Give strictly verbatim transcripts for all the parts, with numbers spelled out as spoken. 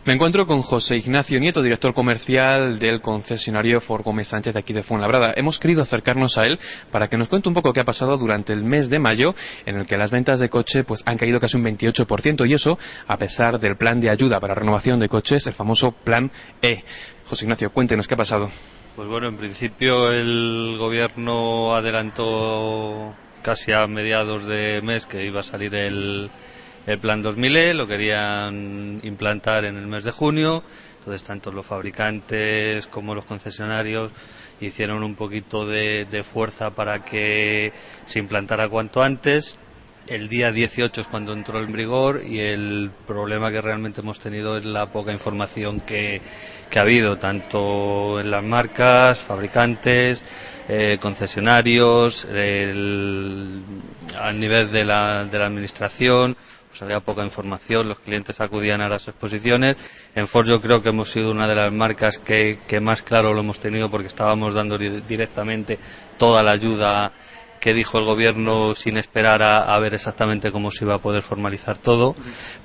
Me encuentro con José Ignacio Nieto, director comercial del concesionario Ford Gómez Sánchez de aquí de Fuenlabrada. Hemos querido acercarnos a él para que nos cuente un poco qué ha pasado durante el mes de mayo, en el que las ventas de coche pues han caído casi un veintiocho por ciento, y eso a pesar del plan de ayuda para renovación de coches, el famoso Plan E. José Ignacio, cuéntenos qué ha pasado. Pues bueno, en principio el gobierno adelantó casi a mediados de mes que iba a salir el El plan dos mil E, lo querían implantar en el mes de junio, entonces tanto los fabricantes como los concesionarios hicieron un poquito de, de fuerza para que se implantara cuanto antes. El día dieciocho es cuando entró en vigor, y el problema que realmente hemos tenido es la poca información que, que ha habido, tanto en las marcas, fabricantes, eh, concesionarios, el, al nivel de la, de la administración. Pues había poca información, los clientes acudían a las exposiciones. En Ford yo creo que hemos sido una de las marcas que, que más claro lo hemos tenido, porque estábamos dando directamente toda la ayuda que dijo el gobierno sin esperar a, a ver exactamente cómo se iba a poder formalizar todo,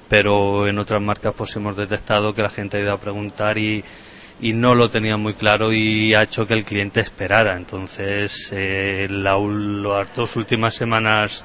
pero en otras marcas pues hemos detectado que la gente ha ido a preguntar y y no lo tenía muy claro, y ha hecho que el cliente esperara. Entonces eh, la, las dos últimas semanas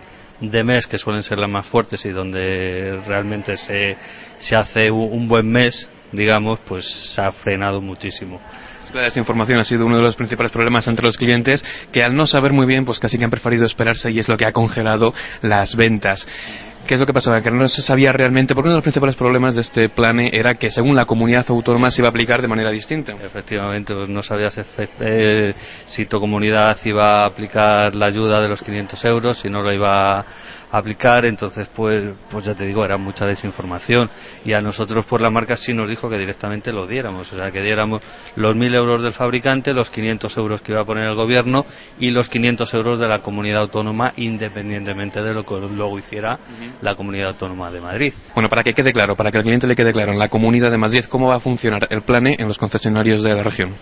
de mes, que suelen ser las más fuertes y donde realmente se, se hace un buen mes, digamos, pues se ha frenado muchísimo. La desinformación ha sido uno de los principales problemas entre los clientes, que al no saber muy bien, pues casi que han preferido esperarse, y es lo que ha congelado las ventas. ¿Qué es lo que pasaba? Que no se sabía realmente, porque uno de los principales problemas de este plan era que según la comunidad autónoma se iba a aplicar de manera distinta. Efectivamente, pues no sabías eh, si tu comunidad iba a aplicar la ayuda de los quinientos euros, si no lo iba a aplicar. Entonces pues pues ya te digo, era mucha desinformación, y a nosotros por la marca sí nos dijo que directamente lo diéramos, o sea, que diéramos los mil euros del fabricante, los quinientos euros que iba a poner el gobierno y los quinientos euros de la comunidad autónoma, independientemente de lo que luego hiciera uh-huh. la comunidad autónoma de Madrid. Bueno, para que quede claro, para que al cliente le quede claro, en la comunidad de Madrid, ¿cómo va a funcionar el plan E en los concesionarios de la región?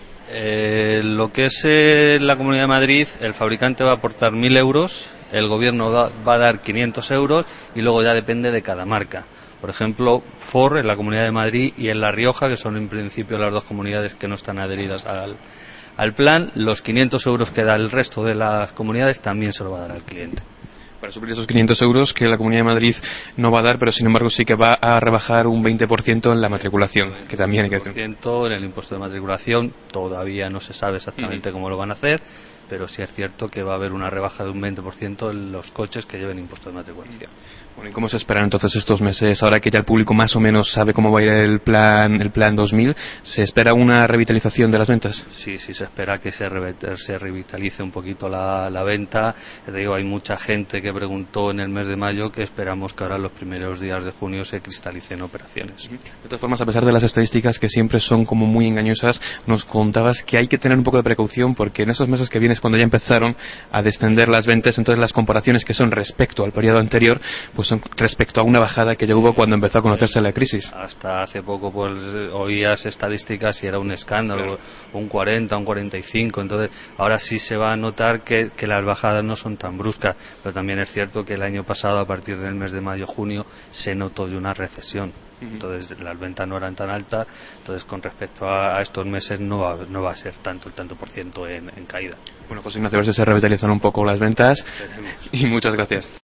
Eh, lo que es eh, la Comunidad de Madrid, el fabricante va a aportar mil euros, el gobierno da, va a dar quinientos euros, y luego ya depende de cada marca. Por ejemplo, Ford en la Comunidad de Madrid y en La Rioja, que son en principio las dos comunidades que no están adheridas al, al plan, los quinientos euros que da el resto de las comunidades también se lo va a dar al cliente. Para suplir esos quinientos euros que la Comunidad de Madrid no va a dar, pero sin embargo sí que va a rebajar un veinte por ciento en la matriculación, que también hay que hacer. veinte por ciento en el impuesto de matriculación, todavía no se sabe exactamente uh-huh. cómo lo van a hacer, pero sí es cierto que va a haber una rebaja de un veinte por ciento en los coches que lleven impuesto de matriculación. Bueno, ¿y cómo se esperan entonces estos meses? Ahora que ya el público más o menos sabe cómo va a ir el plan el plan dos mil, ¿se espera una revitalización de las ventas? Sí, sí, se espera que se, re- se revitalice un poquito la, la venta. Te digo, hay mucha gente que preguntó en el mes de mayo, que esperamos que ahora en los primeros días de junio se cristalicen operaciones. De todas formas, a pesar de las estadísticas que siempre son como muy engañosas, nos contabas que hay que tener un poco de precaución, porque en esos meses que vienen es cuando ya empezaron a descender las ventas, entonces las comparaciones que son respecto al periodo anterior, pues son respecto a una bajada que ya hubo cuando empezó a conocerse la crisis. Hasta hace poco pues oías estadísticas y era un escándalo, claro. un cuarenta, un cuarenta y cinco, entonces ahora sí se va a notar que, que las bajadas no son tan bruscas, pero también es cierto que el año pasado, a partir del mes de mayo, junio, se notó de una recesión. Entonces las ventas no eran tan altas, entonces con respecto a, a estos meses no va, no va a ser tanto el tanto por ciento en, en caída. Bueno, pues Ignacio, a ver si se revitalizan un poco las ventas. Tenemos. Y muchas gracias.